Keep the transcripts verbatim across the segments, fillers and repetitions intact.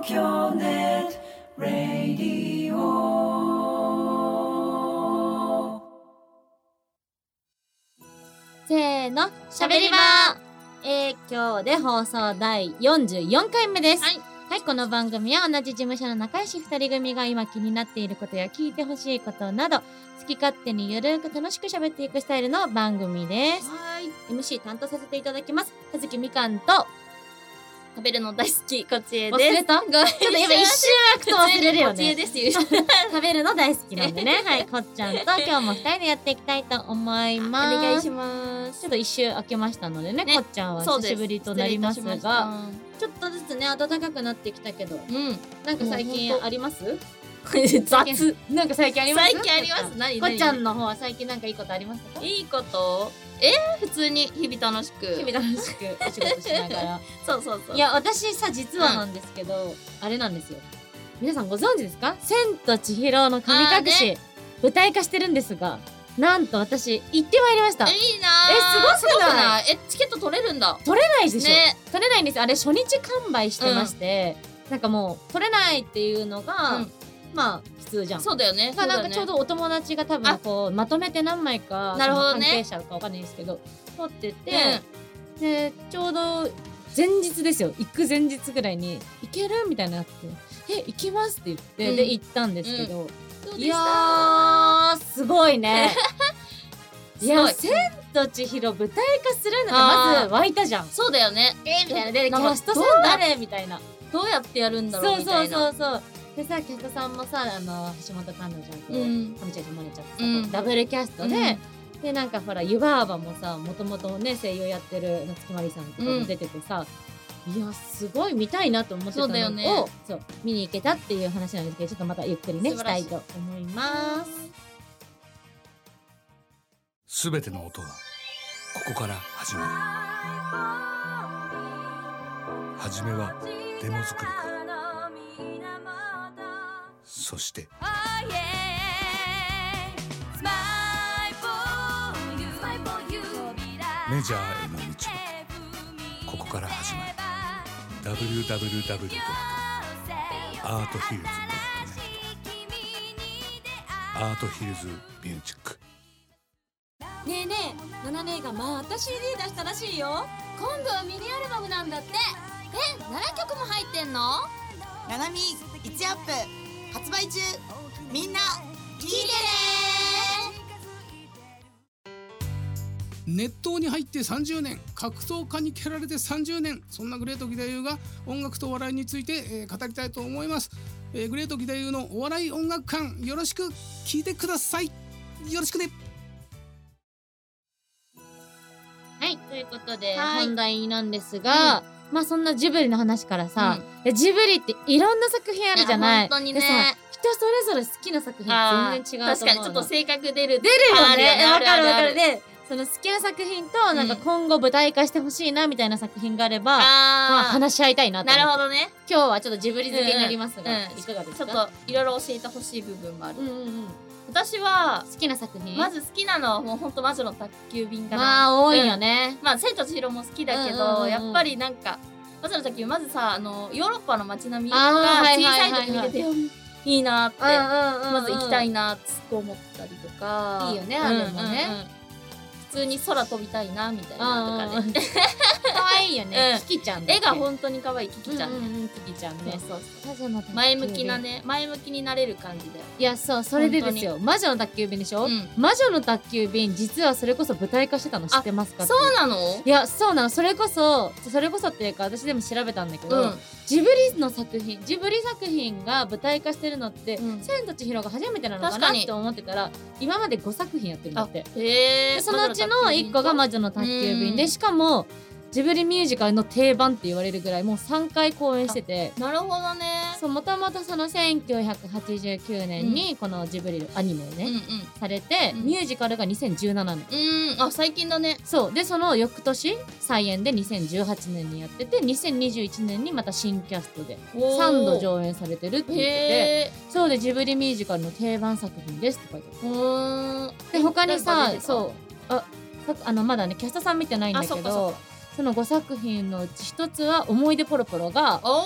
東京ネットラディオ。 せーの、しゃべり場。えー、今日で放送だいよんじゅうよんかいめです。はい、はい、この番組は同じ事務所の仲良しふたり組が今気になっていることや聞いてほしいことなど好き勝手にゆるく楽しく喋っていくスタイルの番組です。はい、 エムシー 担当させていただきます葉月みかんと、 食べるの大好きこちえです。 忘れた？ちょっと今一瞬アクト忘れるよね。 こちえですよ。 食べるの大好きなんでね。はい、こっちゃんと今日もふたりでやっていきたいと思います。 お願いします。 ちょっと一周空けましたのでね、 ね、 こっちゃんは久しぶりとなりますが、ちょっとずつね暖かくなってきたけど、うん、なんか最近あります？ 雑。 なんか最近あります？ 最近あります。何？ こっちゃんの方は最近なんかいいことありましたか？ いいこと？えー、普通に日々楽しく日々楽しくお仕事しながらそうそうそう。 いや私さ実はなんですけど、うん、あれなんですよ。皆さんご存知ですか？千と千尋の神隠し、ね、舞台化してるんですが、なんと私行ってまいりました。 いいなー。えすごくない？ えチケット取れるんだ？ 取れないでしょ、 ね、 取れないんですよ。あれ初日完売してまして、うん、なんかもう取れないっていうのが、うん、まあ普通じゃん。 そうだよね。 がなんかちょうどお友達が多分こうまとめて何枚かなるほど、ね、 関係者かわかんないですけど撮ってて、うん、でちょうど前日ですよ。行く前日ぐらいに行けるみたいになって「え行きます」って言って、うん、で行ったんですけど、うん、いやーすごいね。いや千と千尋舞台化するのがまず湧いたじゃん。そうだよね。えー、みたいなでキャストさん誰みたいな、 どうやってやるんだろうみたいな。 そうそうそうそうでさ、キャストさんもさ、あの橋本環奈ちゃんと上地まねちゃんとさ、うん、ダブルキャストで、うん、でなんかほら湯婆婆もさ、もともとね声優やってる夏木マリさんとかも出ててさ、うん、いやすごい見たいなと思ってたのをそうだよね、そう見に行けたっていう話なんですけど、ちょっとまたゆっくりねしたいと思います。 すべての音はここから始まる。はじめはデモ作りか、そしてメジャーへの道はここから始まる。 ダブリューダブリューダブリュー ドット アートヒルズ ドット ネット アートヒルズミュージック。 ねえねえ、ナナ姉がまた シーディー 出したらしいよ。今度はミニアルバムなんだって。え、ななきょくも入ってんの？ ナナミいちアップ発売中。みんな聞いてね。 熱湯に入ってさんじゅうねん、格闘家に蹴られてさんじゅうねん、そんなグレート義太夫が音楽とお笑いについて、えー、語りたいと思います。えー、グレート義太夫のお笑い音楽館、よろしく聞いてください。よろしくね。 はい、ということで本題なんですが、うん、まあそんなジブリの話からさ、うん、ジブリっていろんな作品あるじゃない。 本当にね。 でさ、人それぞれ好きな作品全然違うと思うの。 確かにちょっと性格出る出るよね。わかるわかる。でその好きな作品となんか今後舞台化してほしいなみたいな作品があれば、うん、まあ話し合いたいなと思って。 なるほどね。 今日はちょっとジブリ付けになりますが、うんうん、いかがですか？ ちょっといろいろ教えてほしい部分もある。 うんうんうん、 私は好きな作品、 まず好きなのはもうほんと魔女の宅急便かな。 まあ多いよね。 うん、まあ千と千尋も好きだけど、うんうんうん、やっぱりなんか魔女の宅急便まずさ、あのヨーロッパの街並みが小さい時見てていいなって、まず行きたいなって思ったりとか。 いいよね、あれもね、うんうんうん、 普通に空飛びたいなみたいなとかね。 可愛いよね、キキちゃん。 絵が本当に可愛いキキちゃんね。 キキちゃんね。そうそう。 前向きなね、前向きになれる感じだよ。 いや、そう、それでですよ。魔女の宅急便でしょ。魔女の宅急便、実はそれこそ舞台化してたの知ってますか？ そうなの？ いや、そうなの。それこそ、それこそっていうか、私でも調べたんだけど、ジブリの作品、ジブリ作品が舞台化してるのって、千と千尋が初めてなのかなって思ってたら、今までごさく品やってるんだって。へー。そのうちのいっこが魔女の宅急便で、しかもジブリミュージカルの定番って言われるぐらいもうさんかい公演してて。 なるほどね。 そう、もともとそのせんきゅうひゃくはちじゅうきゅうねんにこのジブリアニメね、うんうん、されて、うん、ミュージカルがにせんじゅうななねん。 うん、あ、最近だね。 そうで、その翌年再演でにせんじゅうはちねんにやってて、にせんにじゅういちねんにまた新キャストでさんど上演されてるって言ってて、そうでジブリミュージカルの定番作品ですって書いてある。で他にさ、そうああのまだねキャストさん見てないんだけど、そのごさく品のうちひとつは思い出ポロポロが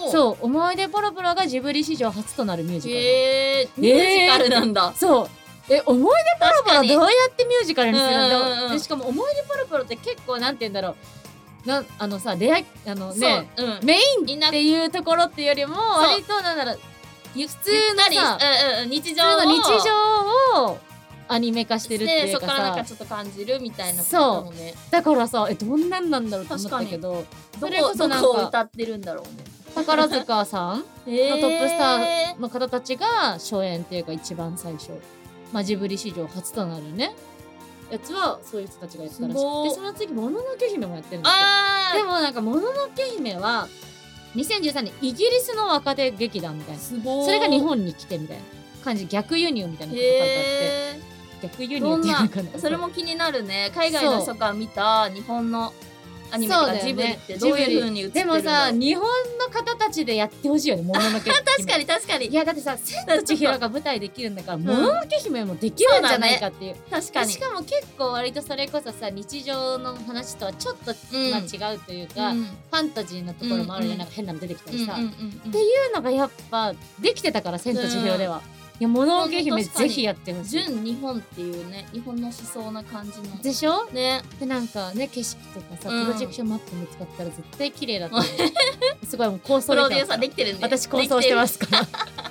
うそう思い出ポロポロがジブリ史上初となるミュージカル。 へえミュージカルなんだ。 そうえ思い出ポロポロ確かにどうやってミュージカルにするうんうんうんのでしかも思い出ポロポロって結構なんて言うんだろうなあのさ出会いあのねそう、うん、 メインっていうところっていうよりも割となんだろう普通のさうんうん、日常を普通の日常をアニメ化してるっていうかでそこからなんかさちょっと感じるみたいなこともね。 だからさえどんなんなんだろうと思ったけどそれこそなんどこをか歌ってるんだろうね。 宝塚さんのトへーップスターの方たちが初演っていうか一番最初、まあ、ジブリ史上初となるねやつはそういう人たちがやったらしくすごいてその次もののけ姫もやってるんですよ。 あでもなんかもののけ姫はにせんじゅうさんねんイギリスの若手劇団みたいなすごい。 それが日本に来てみたいな感じ逆輸入みたいなこと書いてあってへ逆輸ーどんな入っていうのかなそれも気になるね。海外の人から見た日本のアニメとかジブリってどういう風に映ってるんだろう。 でもさ日本の方たちでやってほしいよねもののけ姫確かに確かにいやだってさ「千と千尋」が舞台できるんだから「もののけ姫」もできるんじゃないかっていう確かに。 しかも結構割とそれこそさ日常の話とはちょっと、 うんまあ、違うというか、 うんファンタジーなところもあるじゃん、 うんなんか変なの出てきたりさ、 うんうんうんっていうのがやっぱできてたから「千と千尋」では、いやもののけ姫確かにぜひやってほしい純日本っていうね日本の思想な感じのでしょね。 でなんかね景色とかさ、 うんプロジェクションマップ見つかったら絶対綺麗だと思うすごいもう構想プロデューできてますサーできてるんで私構想してますすからで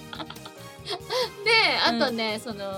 うんあとね、その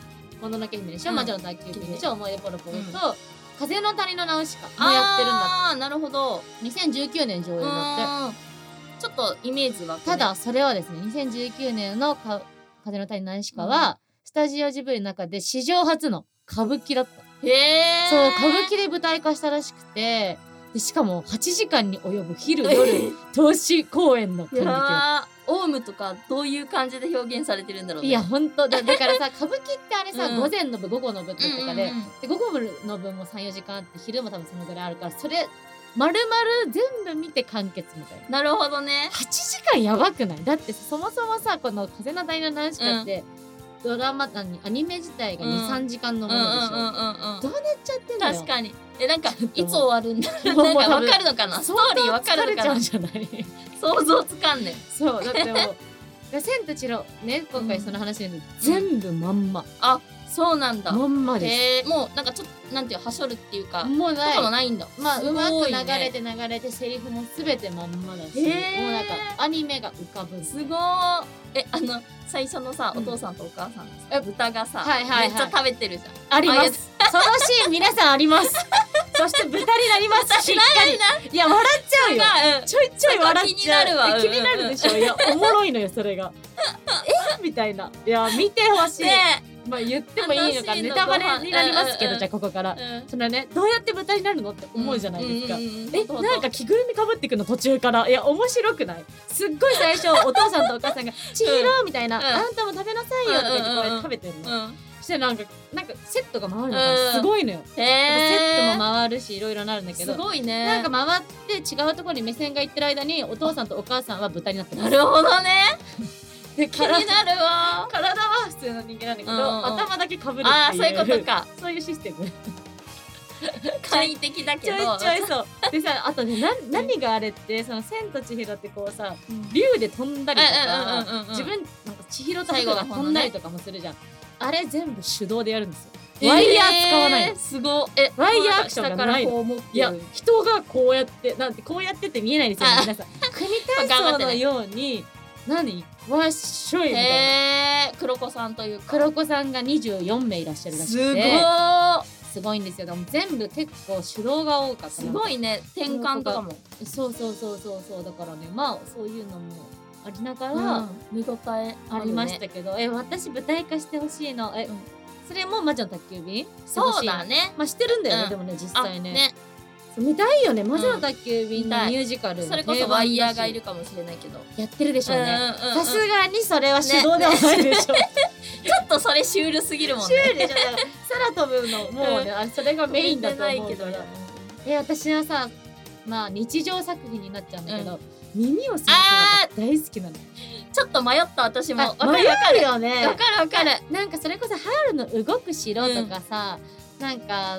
「もののけ姫」でしょ、 うん魔女の宅急便でしょ、思い出ポロポロと、 うん風の谷のナウシカもやってるんだああなるほど。 ってにせんじゅうきゅうねん上映だってうんちょっとイメージはただそれはですねにせんじゅうきゅうねんのか風の谷のナウシカは、スタジオジブリの中で史上初の歌舞伎だったへえそう歌舞伎で舞台化したらしくてでしかもはちじかんに及ぶ昼夜投資公演のい感激をやーオウムとかどういう感じで表現されてるんだろうね。 いやほんとだだからさ歌舞伎ってあれさ、 うん午前の部午後の部とかで,、 うんうんうんで午後の部もさんよじかんあって昼も多分そのぐらいあるからそれ丸々全部見て完結みたいななるほどね。 はちじかんやばくないだってそもそもさこの「風の谷のナウシカ」って、ドラマ何アニメ自体がに、 うんさんじかんのうんうんものでしょ、 うんうんうん。 どうなっちゃってんだよ確かに。えなんかちょっといつ終わるんだろう。 もうなんかわ多分かるのかな。ストーリーわかるのかな疲れ。ちゃうんじゃない想像つかんねん。 そうだってもう「千と千尋」ね今回その話で、全部まんま、 あそうなんだ。 まんまです、 へえもうなんかちょっとなんていうはしょるっていうか。 もうないとかもないんだ。 まあすごいねうまく流れて流れてセリフもすべてまんまだし、 へーもうなんかアニメが浮かぶすごーえあの最初のさ、 うんお父さんとお母さんがえさ豚がさ、 はいはいはいめっちゃ食べてるじゃん。 ありまああいうすそのシーン皆さんありますそして豚になりますしっかりいや笑っちゃうよが、うんちょいちょい笑っちゃうそこ気になるわえ気になるでしょ、いやおもろいのよそれがえみたいないや見てほしい、 ねまあ言ってもいいのかあのシーンのネタバレになりますけど、 ご飯じゃあここから、 え、うんそのねどうやって豚になるのって思うじゃないですか、 うんうんうんうんえほんとほんとなんか着ぐるみかぶってくの途中からいや面白くないすっごい最初お父さんとお母さんが「千尋」みたいな、 うんあんたも食べなさいよ」とか言ってこうやって食べてるの、 うんそしてなんかなんかセットが回るのがうんすごいのよ、 へセッえトも回るしいろいろなるんだけどすごいね。 なんか回って違うところに目線がいってる間にお父さんとお母さんは豚になってますなるほどね。 で気になるわ。 体は普通の人間なんだけど、 うんうん頭だけかぶるっていうああそういうことか。 そういうシステム簡易的だちょいけど。 ちょいそうでさあとねな何があれってその「千と千尋」ってこうさうん竜で飛んだりとかうんうんうんうんうん自分なんか千尋と最白が後の方のね飛んだりとかもするじゃん、あれ全部手動でやるんですよワイヤー使わないの、 えーすごい。えワイヤーアクションがないの下からこう持ってるいや人がこうやってなんてこうやってって見えないんですよあ皆さん組体操のように何わっしょいみたいなへえ黒子さんというか。 黒子さんがにじゅうよんめいいらっしゃるらしすごくてーすごいんですよでも全部結構手動が多かったすごいね転換とかも。 そうそうそうそうそうだからねまあそういうのもありながら、 うん見応えありましね。 たけど、え私舞台化してほしいのえ、 うんそれも魔女の宅急便そうだね。 まあしてるんだよね、 うんでもね実あ際ねねそう見たいよね魔女の宅急便のうんミュージカル、 それこそワイヤーがいるるかもしれないけど。 やってるでしょうねうんうんうんさすがにそれは手動ではないでしょ、 ちょっとそれシュールすぎるもんシューね。 ルでしょだから空飛ぶのもうね、あれそれがメインだと思うけどからえ私はさまあ日常作品になっちゃうんだけど、耳をすまあすのが大好きなのちょっと迷った私も。 あわかる迷わかる。 うよねわかるわかる。 なんかそれこそハウルの動く城とかさ、なんか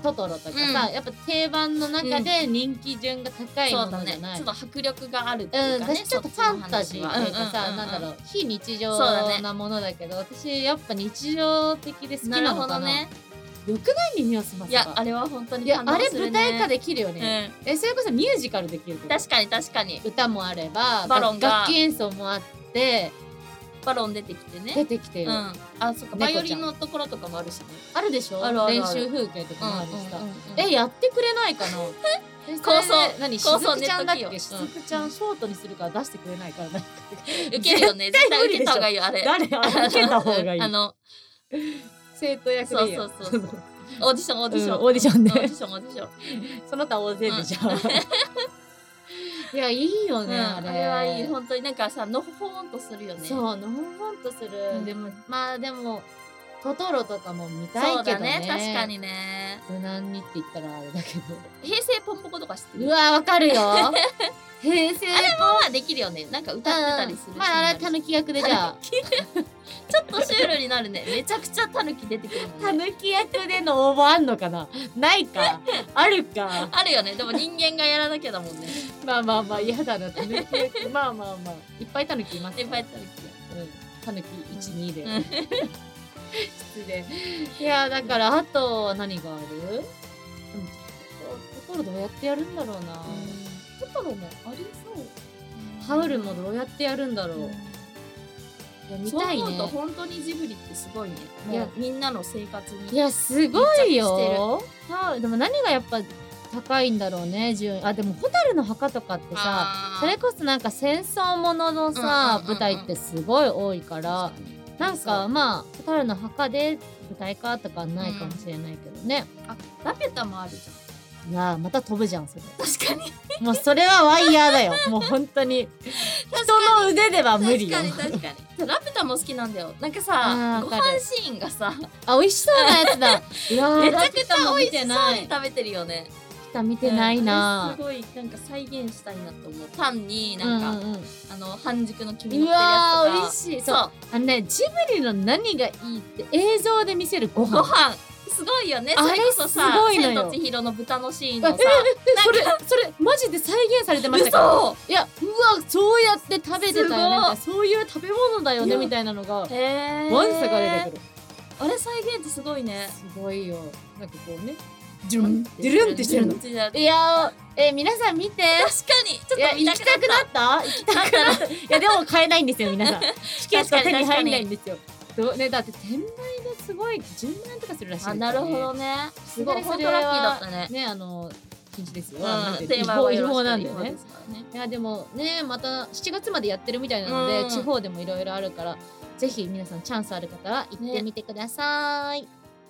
トトロとかさ、 うんやっぱ定番の中で人気順が高いもそうだのじゃない、 ねちょっと迫力があるってうん、 いうかね、 私ちょっとファンタジーというかさ、 うんうんうんうんなんだろう非日常そうだねなものだけど、私やっぱ日常的で好きなるなのかな。 ほどね。 よくない耳をすませば。 いやあれは本当にいやあれ感動するね。 舞台化できるよね、 うんえそれこそミュージカルできるけど確かに確かに歌もあればバロンが楽器演奏もあってバロン出てきてね。 出てきてる、 うん。あそっか猫ちゃんバイオリンのところとかもあるしね。 あるでしょ、 あるあるある練習風景とかもあるしさ、 うんうんうんうんえやってくれないかなえ構想それで何し構想ずくちゃんだっけネットしずくちゃんショートにするから出してくれないからなんか受けるよね。絶対受けた方がいいよあれ。 誰あれ受けた方がいいあの生徒役でいいやんそうそうそうそうオーディションオーディション、 うんオーディションねオーディションオーディション。 その他大勢でじゃんいやいいよね、 うんあれあれはいい本当になんかさのほほんとするよね。 そうのほほんとする、 うんでもまあでもトトロとかも見たいそうけどねだね確かにね。 無難にって言ったらあれだけど平成ポンポコとか知ってる？ うわわかるよ平成あれもまあできるよね。なんか歌ってたりするし。 まああれはたぬき役でじゃあちょっとシュールになるね。めちゃくちゃタヌキ出てくるもたんね。 ぬき役での応募あんのかなないかあるかあるよね。でも人間がやらなきゃだもんね。 まあまあまあ嫌だなたぬき役まあまあまあいっぱいたぬきいますいっぱいタヌうんたぬきいち、にでうん失礼いやだからあと何があるでもトトロどうやってやるんだろうな、 キ。トトロもありそう。 ハウルもどうやってやるんだろう、いや見たいそう思うとね本当にジブリってすごいね。 いやもうみんなの生活に。 いやすごいよハウルでも何がやっぱ高いんだろうね順位あでも蛍の墓とかってさあーそれこそなんか戦争もののさ、 うんうんうんうん舞台ってすごい多いからなんかまあ蛍の墓で舞台化とかはないかもしれないけどね、 あラピュタもあるじいやまた飛ぶじゃんそれゃん。確かに。 もうそれはワイヤーだよもう本当に人の腕では無理よ確かに確かに。ラピュタも好きなんだよ。なんかあさーわかるご飯シーンがさあ美味しそうなやつだうわーめちゃくちラピュタもゃ美味しそう見てないに食べてるよね。 ラピュタ見てないなうんあれすごいなんか再現したいなと思う。パンになんか、 うんうんうんあの半熟の黄身乗ってるうわー美や味しいつとか。 あのねジブリの何がいいって映像で見せるご飯ご飯すごいよね。 あれそれこそさすごいのよ千と千尋の豚のシーンあのさえそれそれマジで再現されてましたか嘘いやうわそうやって食べてたよねすごいみたいなそういう食べ物だよねいやみたいなのがへーワンサが出てくるあれ再現ってすごいね。 すごいよなんかこうねジュルンドゥルンってしてるの確かにいやーえ皆さん見てちょいやっと見行きたくなった行きたくなったいやでも買えないんですよ皆さんチケット手に入んないんですよどうねだって転売ですごいじゅうまんえんとかするらしいですよねあなるほどね。すごいさすがにそれ本当ラッキーだはったね。 ねあの禁止ですよ、 うんなんて定違法違番はよろしく法なんでね違法ですからね。 いやでもねまたしちがつまでやってるみたいなので、 うん地方でもいろいろあるからぜひ皆さんチャンスある方は行ってみてください、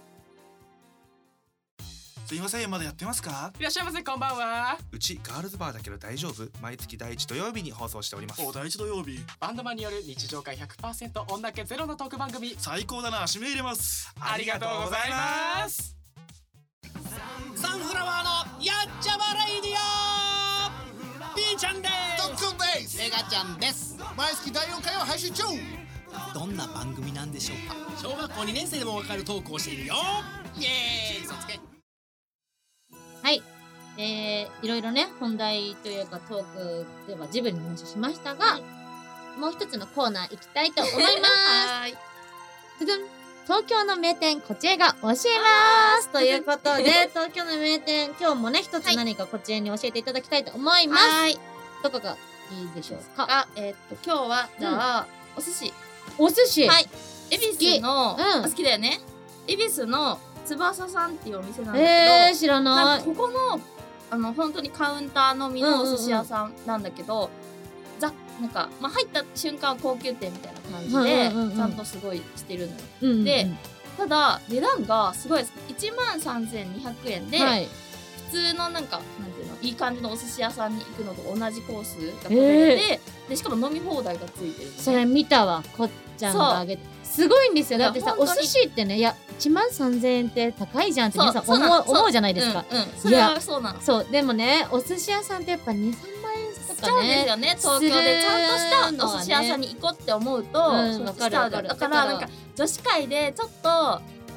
すいません、まだやってますか？ いらっしゃいませ、こんばんは。 うちガールズバーだけど大丈夫？毎月第一土曜日に放送しております。 お、第一土曜日。バンドマンによる日常会 ひゃくパーセント 女気ゼロのトーク番組。 最高だな、締め入れます。 ありがとうございます。 サンフラワーのやっちゃまレイディオ。 B ちゃんです。 ドックンです。 メガちゃんです。 毎月だいよんかいを配信中。 どんな番組なんでしょうか。小学校にねん生でもわかるトークをしているよ。イエーイ、嘘つけ。 はいえー、いろいろね本題というかトークではジブリの話をしましたが、もう一つのコーナー行きたいと思いますはい。 ドゥドゥン東京の名店こちえが教えますということで東京の名店今日もね一つ何かこちえに教えていただきたいと思います、 はい。 どこがいいでしょうかあ、えーっと今日はじゃあ、お寿司。 お寿司はい。恵比寿の、 好きうんあ好きだよね。恵比寿の翼さんっていうお店なんだけど、 えー、知らななんいかここのあの本当にカウンターのみのお寿司屋さんなんだけど、ざなんかまあ入った瞬間は高級店みたいな感じで、 うんうんうんうんちゃんとすごいしてるのよ。 うんうんうんでただ値段がすごいです。いちまんさんぜんにひゃくえんで、 はい、 普通のなんかなんていうのいい感じのお寿司屋さんに行くのと同じコースが食べれて、でしかも飲み放題がついてるのね、 それ見たわこっちゃんがあげてすごいんですよだってさおいや本当に寿司ってねいやいちまんさんぜんえんって高いじゃんって皆さんそうそうなのそう思う思うじゃないですか、 うんうん、それはそうなの。 そうでもねお寿司屋さんってやっぱにさんまん円とそうかねですよね。東京でちゃんとしたお寿司屋さんに行こうって思うと、 うんそうわかるわかるだからなんか女子会でちょっと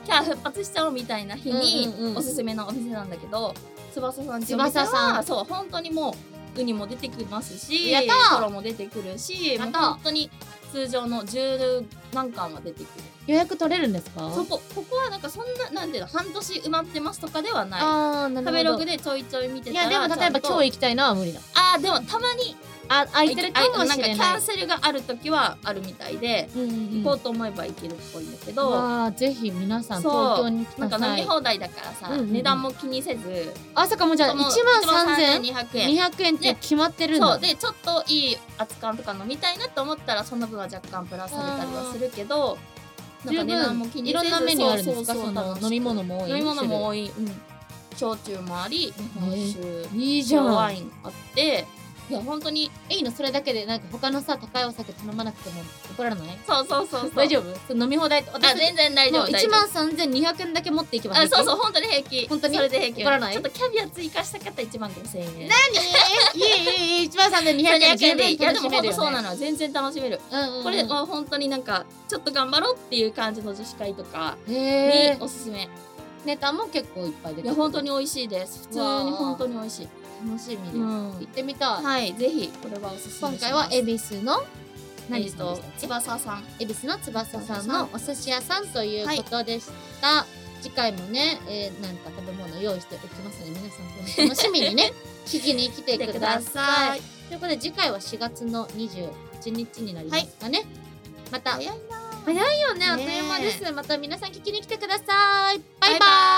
キャー復活しちゃおうみたいな日にうんうんうんおすすめのお店なんだけど、翼さんっていうお店翼さんはそう本当にもうウニも出てきますし、 やったートロも出てくるし、もうやったー本当に通常の十何貫は出てくる。 予約取れるんですか？ そこここはなんかそんななんていうの半年埋まってますとかではない。 あー、なるほど。 食べログでちょいちょい見てたら、 いやでも例えば今日行きたいのは無理だ。 あーでもたまにあ、空いてるかもしれない。 なんかキャンセルがある時はあるみたいで、 うんうんうん、 行こうと思えば行けるっぽいんだけど、 わあ、ぜひ皆さんそう東京に来なんた際。 か飲み放題だからさ、 うんうんうん値段も気にせず、 あそかもじゃあいちまんさんぜんにひゃくえんにひゃくえんって決まってるんだ。 そうでちょっといい熱燗とか飲みたいなと思ったらその分は若干プラスされたりはするけど、なんか値段も気にせずいろんなメニューあるんですか？ そうそうそうその飲み物も多い。 飲み物も多い、うん、焼酎もあり、日本酒、 いいじゃん。 白ワインあって、いや本当にいいのそれだけでなんか他のさ高いお酒頼まなくても怒られない？ そうそうそうそう大丈夫？飲み放題あ全然大丈夫。 いちまんさんぜんにひゃくえんだけ持っていけば平気？ あそうそう本当に平気。 本当にそれで平気。 怒らない？ ちょっとキャビア追加したかったらいちまんごせんえん。 何？いいいいいいいちまんさんぜんにひゃくえんで十分楽しめるよね。 いやでも本当そうなの全然楽しめる。 うんうんうん、 これは本当になんかちょっと頑張ろうっていう感じの女子会とかにへーおすすめ。 ネタも結構いっぱい出てくる。 いや本当に美味しいです。普通に本当に美味しい。 楽しみです、 うん行ってみたい。 はいぜひこれはおすすめします。 今回は恵比寿の何と翼さん、 恵比寿の翼さんのお寿司屋さんということでした。はい、次回もね、えー、なんか食べ物用意しておきますので皆さん楽しみにね聞きに来てください。ということで次回はしがつのにじゅうはちにちになりますかね。はい、また早いな早いよね、あっという間です。また皆さん聞きに来てください。バイバーイ。